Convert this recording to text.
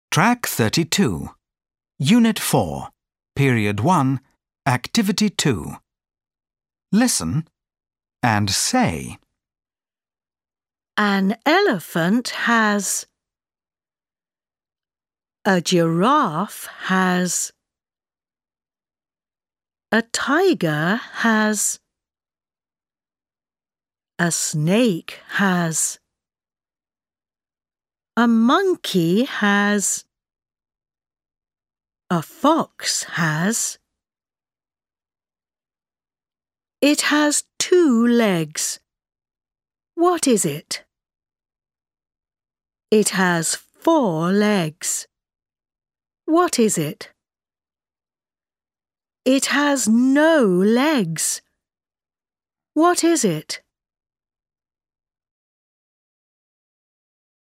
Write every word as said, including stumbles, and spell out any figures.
Track thirty-two, Unit four, Period one, Activity two. Listen and say. An elephant has. A giraffe has. A tiger has. A snake has. A monkey has. A fox has. It has two legs. What is it? It has four legs. What is it? It has no legs. What is it?